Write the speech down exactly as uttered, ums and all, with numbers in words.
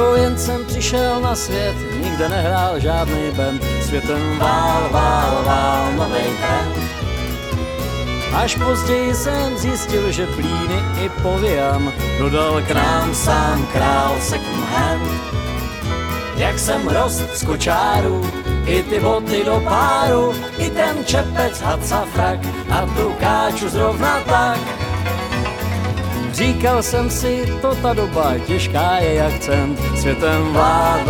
Jo, jen jsem přišel na svět, nikde nehrál žádný band. Světem vál, vál, vál, novej trend. Až později jsem zjistil, že plíny i povějam dodal k nám sám král second hand. Jak jsem rost z kočáru, i ty boty do páru, i ten čepec, haca, frak a tu káču zrovna tak. Říkal jsem si, to ta doba těžká je jak cent, světem vládla